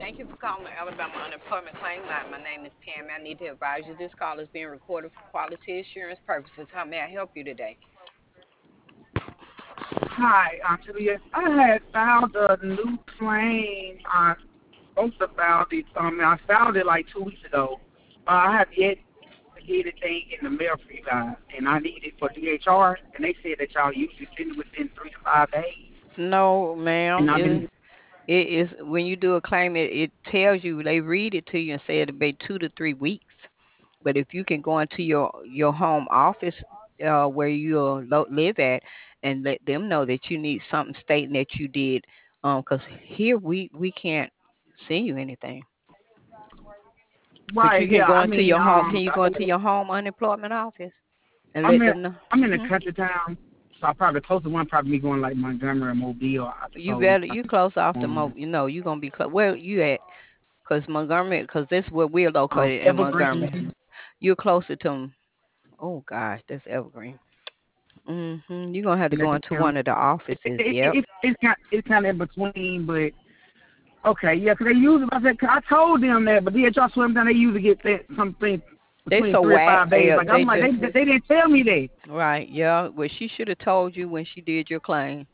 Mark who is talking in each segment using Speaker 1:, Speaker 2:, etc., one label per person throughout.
Speaker 1: Thank you for calling the Alabama Unemployment Claim Line. My name is Pam. I need to advise you this call is being recorded for quality assurance purposes. How may I help you today?
Speaker 2: Hi, Juliet. I had filed a new claim. I supposed to filed it. I filed it like 2 weeks ago. I have yet to get anything in the mail for you guys, and I need it for DHR, and they said that y'all usually send it within 3 to 5 days.
Speaker 1: No, ma'am.
Speaker 2: And I've been
Speaker 1: It is when you do a claim, it tells you they read it to you and say it'll be 2 to 3 weeks. But if you can go into your home office where you live at and let them know that you need something stating that you did, because here we can't send you anything. But you
Speaker 2: right.
Speaker 1: can
Speaker 2: Yeah,
Speaker 1: go
Speaker 2: I
Speaker 1: into
Speaker 2: mean,
Speaker 1: your home. Can you go into your home unemployment office and
Speaker 2: I'm
Speaker 1: let
Speaker 2: in
Speaker 1: them know?
Speaker 2: I'm in a
Speaker 1: Hmm.
Speaker 2: country town, so I probably the closest one probably me going like Montgomery or Mobile, I
Speaker 1: You
Speaker 2: suppose.
Speaker 1: better you close off the you know you gonna be close. Where you at? Cause Montgomery, cause this is where we're located in Montgomery.
Speaker 2: Evergreen.
Speaker 1: You're closer to 'em. Oh gosh, that's Evergreen. You're gonna have to go into one of the offices. Yep.
Speaker 2: It's kind of in between, but okay, yeah, 'cause they usually, I said, 'cause I told them that, but DHR swim down, they usually get that something
Speaker 1: They
Speaker 2: between
Speaker 1: so
Speaker 2: three or
Speaker 1: whack.
Speaker 2: 5 days. Like,
Speaker 1: They
Speaker 2: I'm like,
Speaker 1: just
Speaker 2: they didn't tell me that.
Speaker 1: right. Yeah. Well, she should have told you when she did your claim.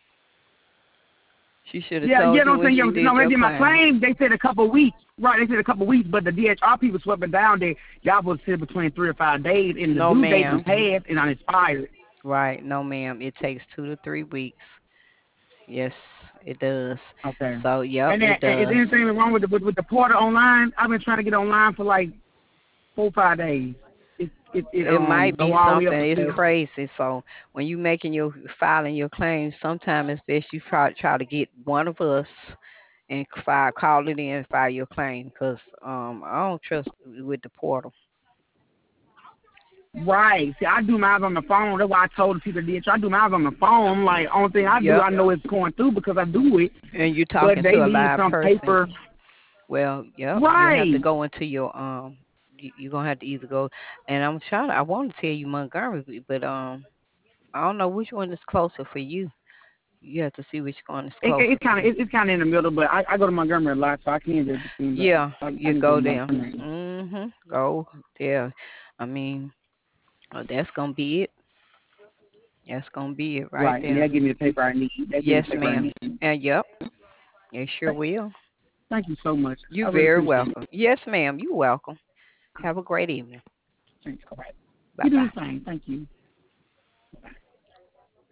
Speaker 1: She should have
Speaker 2: Yeah,
Speaker 1: told
Speaker 2: you know
Speaker 1: you
Speaker 2: what I'm
Speaker 1: when
Speaker 2: saying?
Speaker 1: she
Speaker 2: Yeah, no,
Speaker 1: did
Speaker 2: when
Speaker 1: your
Speaker 2: they did my
Speaker 1: claim.
Speaker 2: claim, they said a couple of weeks. Right, they said a couple of weeks, but the DHR people swept it down that y'all was sit between 3 or 5 days, and the
Speaker 1: No,
Speaker 2: due date was
Speaker 1: ma'am.
Speaker 2: passed and unexpired.
Speaker 1: Right. No, ma'am. It takes 2 to 3 weeks. Yes, it does.
Speaker 2: Okay.
Speaker 1: So, yep,
Speaker 2: And then,
Speaker 1: it
Speaker 2: is
Speaker 1: does.
Speaker 2: anything wrong with the portal online? I've been trying to get online for like 4 or 5 days. It
Speaker 1: It might
Speaker 2: go
Speaker 1: be
Speaker 2: all the way
Speaker 1: something.
Speaker 2: up to
Speaker 1: It's
Speaker 2: 7.
Speaker 1: crazy. So when you making your filing your claims, sometimes it's best you try to get one of us and call it in and file your claim because I don't trust with the portal.
Speaker 2: Right. See, I do mine on the phone. That's why I told the people that did. I do mine on the phone. I'm like, only thing I do,
Speaker 1: Yep.
Speaker 2: I know it's going through because I do it.
Speaker 1: And you're
Speaker 2: But
Speaker 1: talking
Speaker 2: they
Speaker 1: to a
Speaker 2: need
Speaker 1: live
Speaker 2: some
Speaker 1: person.
Speaker 2: paper.
Speaker 1: Well, yep. You have to
Speaker 2: Right.
Speaker 1: go into your you're gonna have to either go. And I want to tell you Montgomery, but I don't know which one is closer for you. You have to see which one is closer for you.
Speaker 2: It's kind of in the middle, but I go to Montgomery a lot, so I can't just between. But
Speaker 1: Yeah,
Speaker 2: I
Speaker 1: you
Speaker 2: can go
Speaker 1: go
Speaker 2: to
Speaker 1: there.
Speaker 2: Montgomery.
Speaker 1: Go there. I mean, that's gonna be it. That's gonna be it right
Speaker 2: Right, and
Speaker 1: there.
Speaker 2: they'll give me the paper I need. They'll give me
Speaker 1: Yes,
Speaker 2: the paper I
Speaker 1: ma'am.
Speaker 2: need.
Speaker 1: And yep, it sure
Speaker 2: Th-
Speaker 1: will.
Speaker 2: Thank you so much. I
Speaker 1: You're
Speaker 2: really
Speaker 1: very
Speaker 2: appreciate
Speaker 1: welcome.
Speaker 2: it.
Speaker 1: Yes, ma'am. You're welcome. Have a great evening.
Speaker 2: Thanks. All right.
Speaker 1: Bye
Speaker 2: You do
Speaker 1: bye.
Speaker 2: the same. Thank you.